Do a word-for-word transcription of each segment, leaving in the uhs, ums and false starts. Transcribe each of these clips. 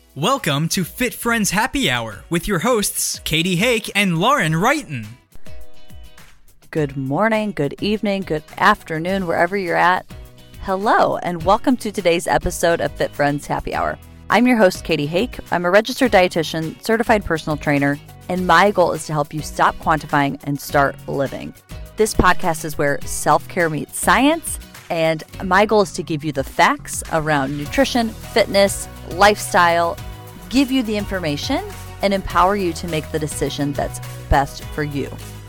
Welcome to Fit Friends Happy Hour with your hosts, Katie Hake and Lauren Wrighton. Good morning, good evening, good afternoon, wherever you're at. Hello, and welcome to today's episode of Fit Friends Happy Hour. I'm your host, Katie Hake. I'm a registered dietitian, certified personal trainer, and my goal is to help you stop quantifying and start living. This podcast is where self-care meets science, and my goal is to give you the facts around nutrition, fitness, lifestyle, give you the information, and empower you to make the decision that's best for you.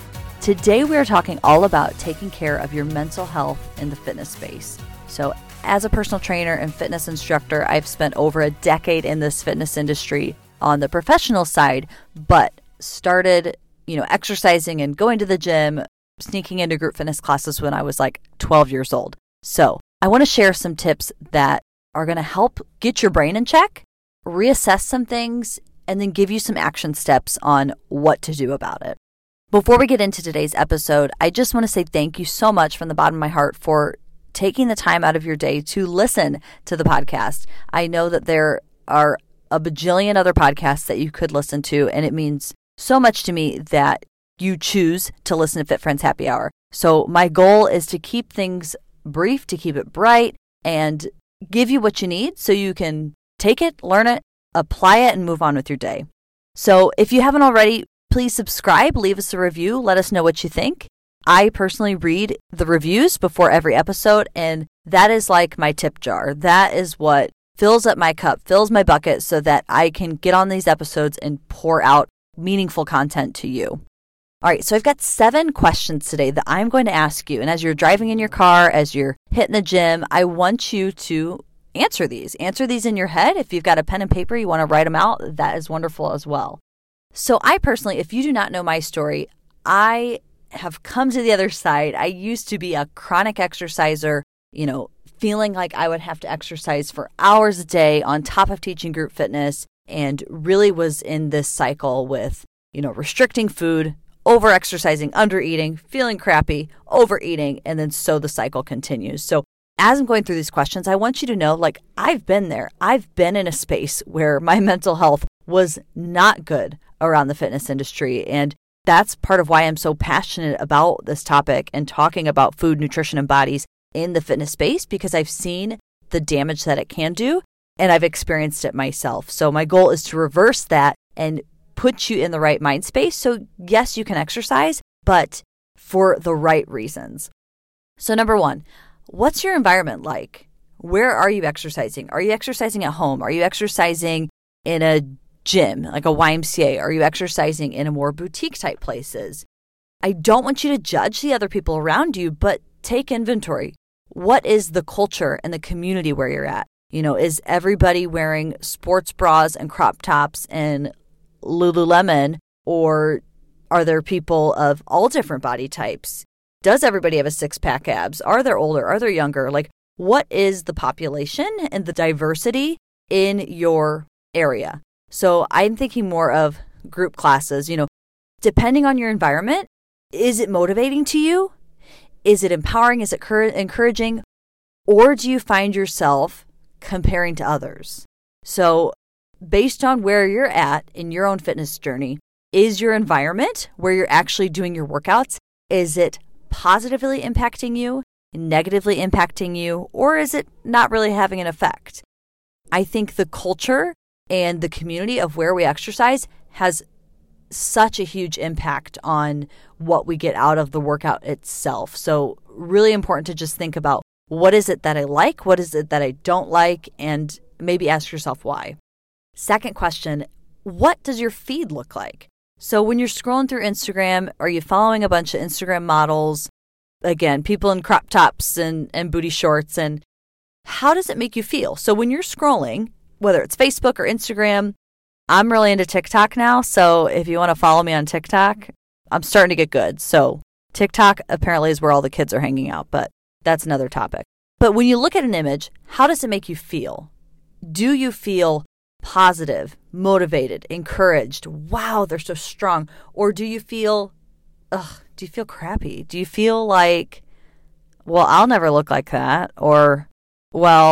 Today, we are talking all about taking care of your mental health in the fitness space. So as a personal trainer and fitness instructor, I've spent over a decade in this fitness industry on the professional side, but started, you know, exercising and going to the gym, sneaking into group fitness classes when I was like twelve years old. So I want to share some tips that are going to help get your brain in check, reassess some things, and then give you some action steps on what to do about it. Before we get into today's episode, I just want to say thank you so much from the bottom of my heart for taking the time out of your day to listen to the podcast. I know that there are a bajillion other podcasts that you could listen to, and it means so much to me that you choose to listen to Fit Friends Happy Hour. So my goal is to keep things brief, to keep it bright, and give you what you need so you can take it, learn it, apply it, and move on with your day. So if you haven't already, please subscribe, leave us a review, let us know what you think. I personally read the reviews before every episode, and that is like my tip jar. That is what fills up my cup, fills my bucket so that I can get on these episodes and pour out meaningful content to you. All right, so I've got seven questions today that I'm going to ask you. And as you're driving in your car, as you're hitting the gym, I want you to answer these. Answer these in your head. If you've got a pen and paper, you want to write them out, that is wonderful as well. So I personally, if you do not know my story, I have come to the other side. I used to be a chronic exerciser, you know, feeling like I would have to exercise for hours a day on top of teaching group fitness, and really was in this cycle with, you know, restricting food, over-exercising, under-eating, feeling crappy, overeating, and then so the cycle continues. So as I'm going through these questions, I want you to know, like, I've been there. I've been in a space where my mental health was not good around the fitness industry. And that's part of why I'm so passionate about this topic and talking about food, nutrition, and bodies in the fitness space, because I've seen the damage that it can do, and I've experienced it myself. So my goal is to reverse that and put you in the right mind space. So yes, you can exercise, but for the right reasons. So number one, what's your environment like? Where are you exercising? Are you exercising at home? Are you exercising in a gym, like a Y M C A? Are you exercising in a more boutique type places? I don't want you to judge the other people around you, but take inventory. What is the culture and the community where you're at? You know, is everybody wearing sports bras and crop tops and Lululemon, or are there people of all different body types? Does everybody have a six-pack abs? Are they older? Are they younger? Like, what is the population and the diversity in your area? So I'm thinking more of group classes. You know, depending on your environment, is it motivating to you? Is it empowering? Is it cur- encouraging? Or do you find yourself comparing to others? So based on where you're at in your own fitness journey, is your environment where you're actually doing your workouts, is it positively impacting you, negatively impacting you, or is it not really having an effect? I think the culture and the community of where we exercise has such a huge impact on what we get out of the workout itself. So really important to just think about, what is it that I like? What is it that I don't like? And maybe ask yourself why. Second question, what does your feed look like? So when you're scrolling through Instagram, are you following a bunch of Instagram models? Again, people in crop tops and, and booty shorts. And how does it make you feel? So when you're scrolling, whether it's Facebook or Instagram, I'm really into TikTok now. So if you want to follow me on TikTok, I'm starting to get good. So TikTok apparently is where all the kids are hanging out, but that's another topic. But when you look at an image, how does it make you feel? Do you feel positive, motivated, encouraged? Wow, they're so strong. Or do you feel, ugh, do you feel crappy? Do you feel like, well, I'll never look like that? Or, well,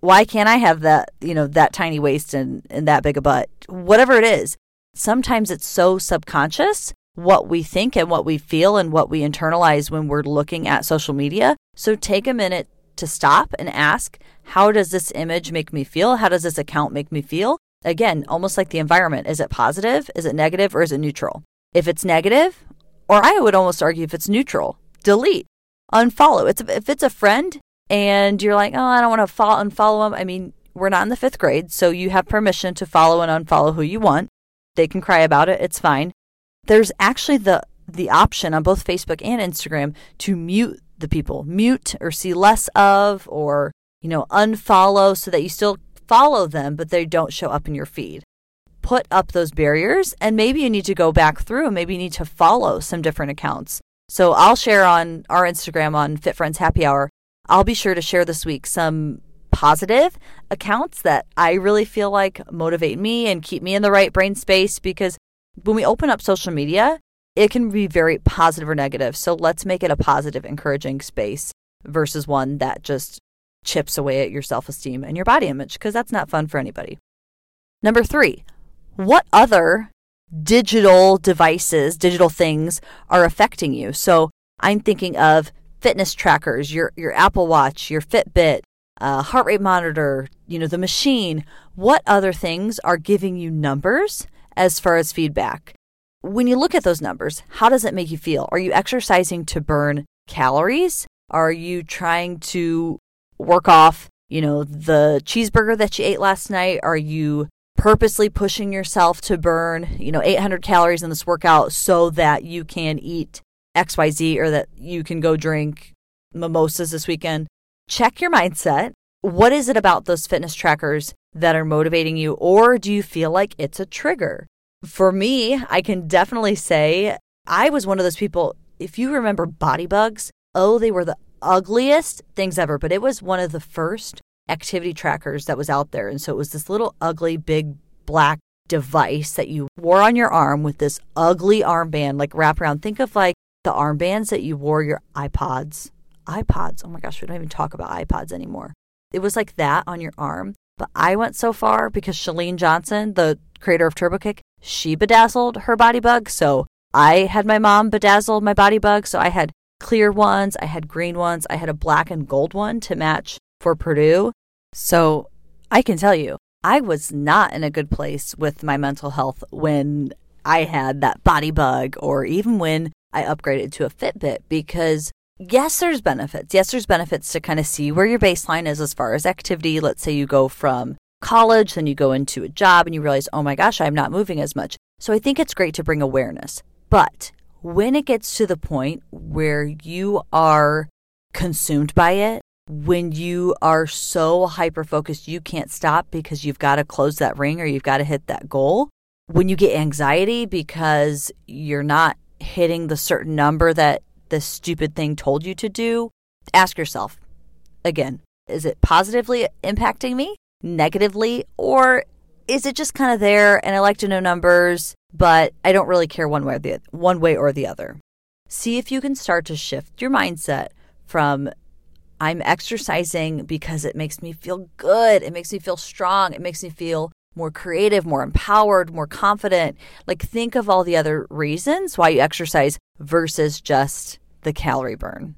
Why can't I have that, you know, that tiny waist and, and that big a butt? Whatever it is. Sometimes it's so subconscious what we think and what we feel and what we internalize when we're looking at social media. So take a minute to stop and ask, how does this image make me feel? How does this account make me feel? Again, almost like the environment. Is it positive? Is it negative? Or is it neutral? If it's negative, or I would almost argue if it's neutral, delete, unfollow. It's if it's a friend and you're like, oh, I don't want to follow, unfollow them. I mean, we're not in the fifth grade, so you have permission to follow and unfollow who you want. They can cry about it. It's fine. There's actually the the option on both Facebook and Instagram to mute the people, mute or see less of, or, you know, unfollow so that you still follow them, but they don't show up in your feed. Put up those barriers, and maybe you need to go back through and maybe you need to follow some different accounts. So I'll share on our Instagram on Fit Friends Happy Hour. I'll be sure to share this week some positive accounts that I really feel like motivate me and keep me in the right brain space, because when we open up social media, it can be very positive or negative. So let's make it a positive, encouraging space versus one that just chips away at your self-esteem and your body image, because that's not fun for anybody. Number three, what other digital devices, digital things are affecting you? So I'm thinking of fitness trackers, your your Apple Watch, your Fitbit, uh, heart rate monitor, you know, the machine. What other things are giving you numbers as far as feedback? When you look at those numbers, how does it make you feel? Are you exercising to burn calories? Are you trying to work off, you know, the cheeseburger that you ate last night? Are you purposely pushing yourself to burn, you know, eight hundred calories in this workout so that you can eat X Y Z, or that you can go drink mimosas this weekend? Check your mindset. What is it about those fitness trackers that are motivating you, or do you feel like it's a trigger? For me, I can definitely say I was one of those people. If you remember Body Bugs, oh, they were the ugliest things ever, but it was one of the first activity trackers that was out there. And so it was this little ugly, big black device that you wore on your arm with this ugly armband, like wrap around. Think of like the armbands that you wore your iPods. iPods. Oh my gosh, we don't even talk about iPods anymore. It was like that on your arm. But I went so far because Chalene Johnson, the creator of Turbo Kick, she bedazzled her Body Bug. So I had my mom bedazzle my Body Bug. So I had clear ones, I had green ones, I had a black and gold one to match for Purdue. So I can tell you, I was not in a good place with my mental health when I had that Body Bug, or even when I upgraded to a Fitbit, because yes, there's benefits. Yes, there's benefits to kind of see where your baseline is as far as activity. Let's say you go from college, then you go into a job and you realize, oh my gosh, I'm not moving as much. So I think it's great to bring awareness. But when it gets to the point where you are consumed by it, when you are so hyper-focused you can't stop because you've got to close that ring or you've got to hit that goal, when you get anxiety because you're not hitting the certain number that this stupid thing told you to do, ask yourself, again, is it positively impacting me, negatively, or is it just kind of there and I like to know numbers, but I don't really care one way or the, one way or the other? See if you can start to shift your mindset from I'm exercising because it makes me feel good, it makes me feel strong, it makes me feel more creative, more empowered, more confident. Like, think of all the other reasons why you exercise versus just the calorie burn.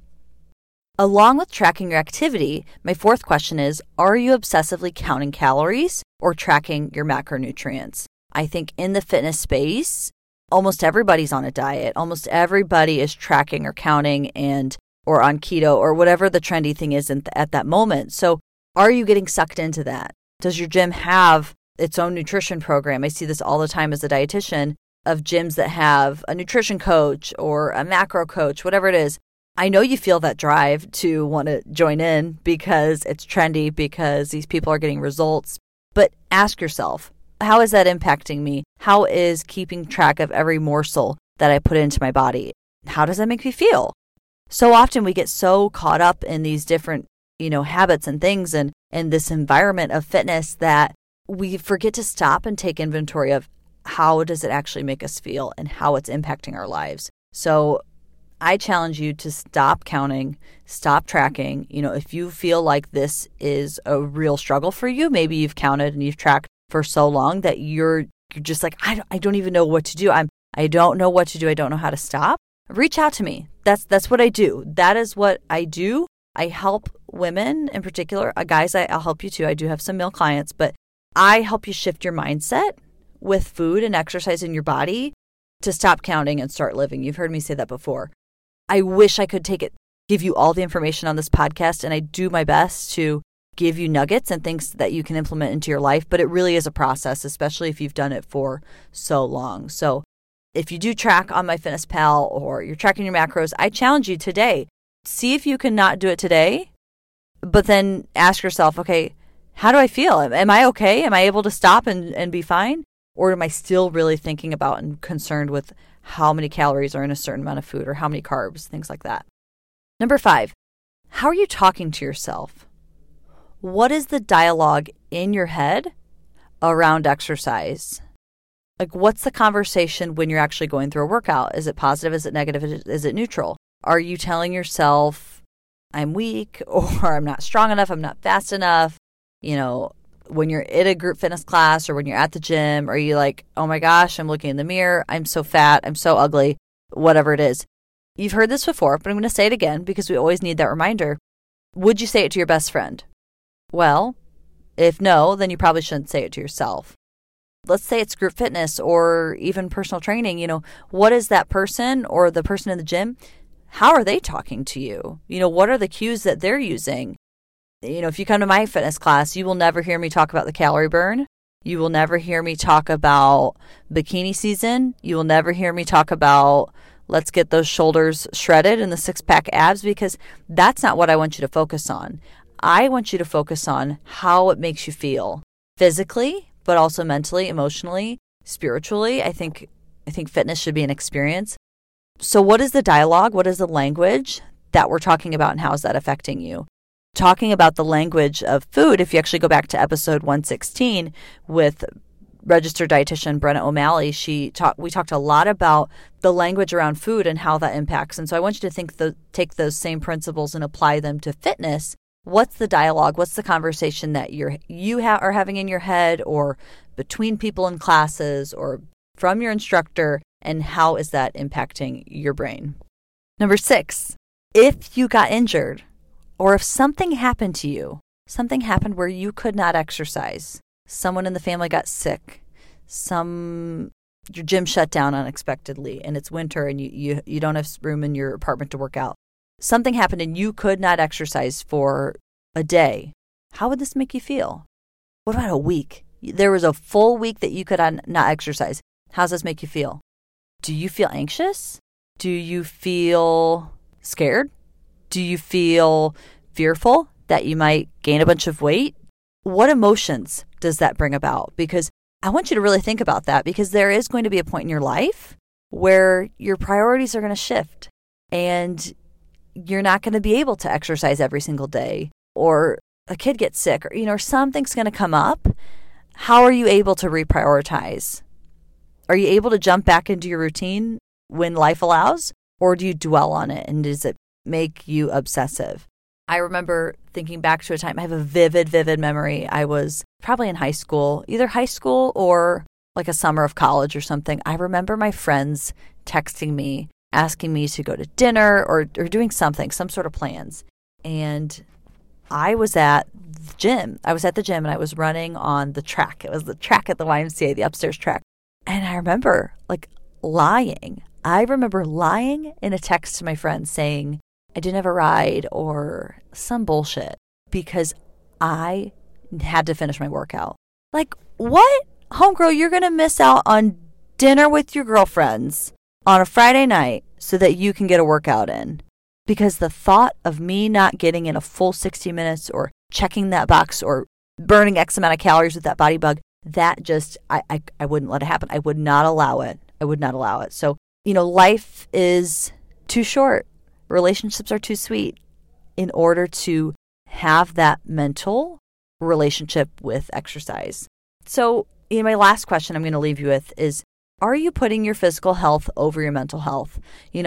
Along with tracking your activity, my fourth question is, are you obsessively counting calories or tracking your macronutrients? I think in the fitness space, almost everybody's on a diet. Almost everybody is tracking or counting and or on keto or whatever the trendy thing is in th- at that moment. So are you getting sucked into that? Does your gym have its own nutrition program? I see this all the time as a dietitian, of gyms that have a nutrition coach or a macro coach, whatever it is. I know you feel that drive to want to join in because it's trendy, because these people are getting results. But ask yourself, how is that impacting me? How is keeping track of every morsel that I put into my body? How does that make me feel? So often we get so caught up in these different, you know, habits and things and, and this environment of fitness that we forget to stop and take inventory of how does it actually make us feel and how it's impacting our lives. So I challenge you to stop counting, stop tracking. You know, if you feel like this is a real struggle for you, maybe you've counted and you've tracked for so long that you're you're just like, I don't, I don't even know what to do. I'm I don't know what to do. I don't know how to stop. Reach out to me. That's that's what I do. That is what I do. I help women in particular. Uh, guys, I, I'll help you too. I do have some male clients, but I help you shift your mindset with food and exercise in your body to stop counting and start living. You've heard me say that before. I wish I could take it, give you all the information on this podcast, and I do my best to give you nuggets and things that you can implement into your life, but it really is a process, especially if you've done it for so long. So if you do track on MyFitnessPal or you're tracking your macros, I challenge you today, see if you can not do it today, but then ask yourself, okay, how do I feel? Am I okay? Am I able to stop and, and be fine? Or am I still really thinking about and concerned with how many calories are in a certain amount of food or how many carbs, things like that? Number five, how are you talking to yourself? What is the dialogue in your head around exercise? Like, what's the conversation when you're actually going through a workout? Is it positive? Is it negative? Is it neutral? Are you telling yourself, I'm weak, or I'm not strong enough, I'm not fast enough? You know, when you're at a group fitness class or when you're at the gym, are you like, oh my gosh, I'm looking in the mirror, I'm so fat, I'm so ugly, whatever it is. You've heard this before, but I'm going to say it again because we always need that reminder. Would you say it to your best friend? Well, if no, then you probably shouldn't say it to yourself. Let's say it's group fitness or even personal training. You know, what is that person or the person in the gym? How are they talking to you? You know, what are the cues that they're using? You know, if you come to my fitness class, you will never hear me talk about the calorie burn. You will never hear me talk about bikini season. You will never hear me talk about let's get those shoulders shredded and the six-pack abs, because that's not what I want you to focus on. I want you to focus on how it makes you feel physically, but also mentally, emotionally, spiritually. I think I think fitness should be an experience. So what is the dialogue? What is the language that we're talking about, and how is that affecting you? Talking about the language of food, if you actually go back to episode one sixteen with registered dietitian Brenna O'Malley, she talked. we talked a lot about the language around food and how that impacts. And so I want you to think the, take those same principles and apply them to fitness. What's the dialogue? What's the conversation that you're you ha- are having in your head, or between people in classes, or from your instructor, and how is that impacting your brain? Number six, if you got injured, or if something happened to you, something happened where you could not exercise, someone in the family got sick, some your gym shut down unexpectedly, and it's winter and you, you, you don't have room in your apartment to work out. Something happened and you could not exercise for a day. How would this make you feel? What about a week? There was a full week that you could not exercise. How does this make you feel? Do you feel anxious? Do you feel scared? Do you feel fearful that you might gain a bunch of weight? What emotions does that bring about? Because I want you to really think about that, because there is going to be a point in your life where your priorities are going to shift and you're not going to be able to exercise every single day, or a kid gets sick, or, you know, something's going to come up. How are you able to reprioritize? Are you able to jump back into your routine when life allows, or do you dwell on it, and does it make you obsessive? I remember thinking back to a time, I have a vivid, vivid memory. I was probably in high school, either high school or like a summer of college or something. I remember my friends texting me, asking me to go to dinner or, or doing something, some sort of plans. And I was at the gym. I was at the gym and I was running on the track. It was the track at the Y M C A, the upstairs track. And I remember like lying. I remember lying in a text to my friends saying, I didn't have a ride or some bullshit because I had to finish my workout. Like, what? Homegirl, you're going to miss out on dinner with your girlfriends on a Friday night so that you can get a workout in. Because the thought of me not getting in a full sixty minutes or checking that box or burning X amount of calories with that body bug, that just, I, I, I wouldn't let it happen. I would not allow it. I would not allow it. So, you know, life is too short. Relationships are too sweet in order to have that mental relationship with exercise. So, you know, my last question I'm going to leave you with is, are you putting your physical health over your mental health? You know, I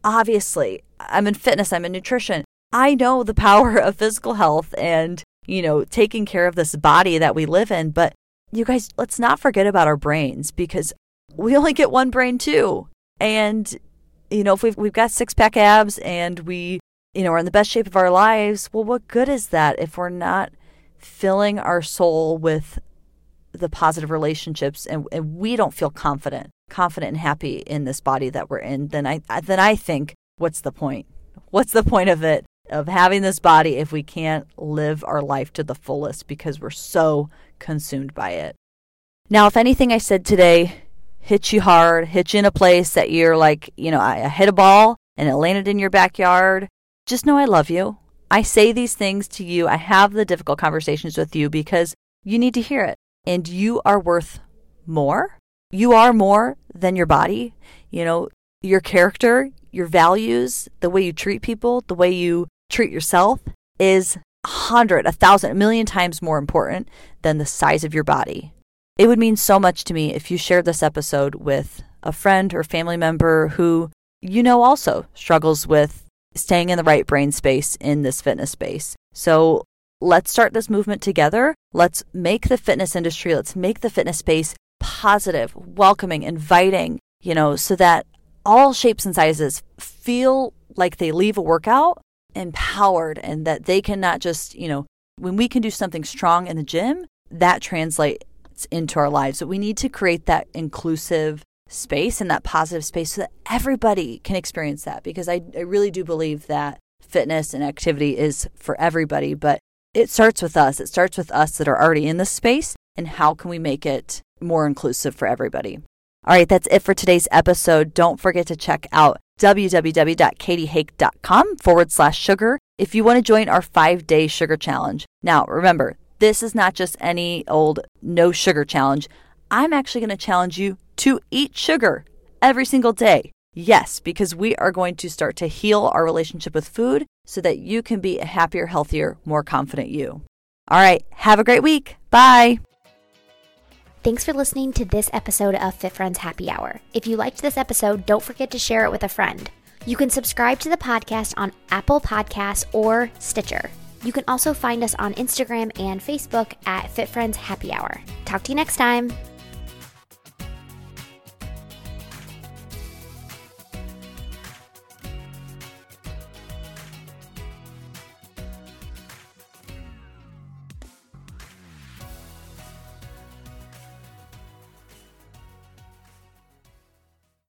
obviously, I'm in fitness, I'm in nutrition. I know the power of physical health and, you know, taking care of this body that we live in. But you guys, let's not forget about our brains, because we only get one brain too. And, you know, if we've, we've got six pack abs and we, you know, are in the best shape of our lives, well, what good is that if we're not filling our soul with the positive relationships and, and we don't feel confident, confident and happy in this body that we're in? Then I, then I think, what's the point? What's the point of it, of having this body, if we can't live our life to the fullest because we're so consumed by it? Now, if anything I said today hit you hard, hit you in a place that you're like, you know, I, I hit a ball and it landed in your backyard, just know I love you. I say these things to you. I have the difficult conversations with you because you need to hear it. And you are worth more. You are more than your body. You know, your character, your values, the way you treat people, the way you treat yourself is a hundred, a thousand, a million times more important than the size of your body. It would mean so much to me if you shared this episode with a friend or family member who you know also struggles with staying in the right brain space in this fitness space. So let's start this movement together. Let's make the fitness industry, let's make the fitness space positive, welcoming, inviting, you know, so that all shapes and sizes feel like they leave a workout empowered, and that they can not just, you know, when we can do something strong in the gym, that translates into our lives. But we need to create that inclusive space and that positive space so that everybody can experience that, because I, I really do believe that fitness and activity is for everybody, but it starts with us. It starts with us that are already in this space, and how can we make it more inclusive for everybody? All right, that's it for today's episode. Don't forget to check out www.katiehake.com forward slash sugar if you want to join our five-day sugar challenge. Now, remember, this is not just any old no sugar challenge. I'm actually going to challenge you to eat sugar every single day. Yes, because we are going to start to heal our relationship with food so that you can be a happier, healthier, more confident you. All right, have a great week. Bye. Thanks for listening to this episode of Fit Friends Happy Hour. If you liked this episode, don't forget to share it with a friend. You can subscribe to the podcast on Apple Podcasts or Stitcher. You can also find us on Instagram and Facebook at Fit Friends Happy Hour. Talk to you next time.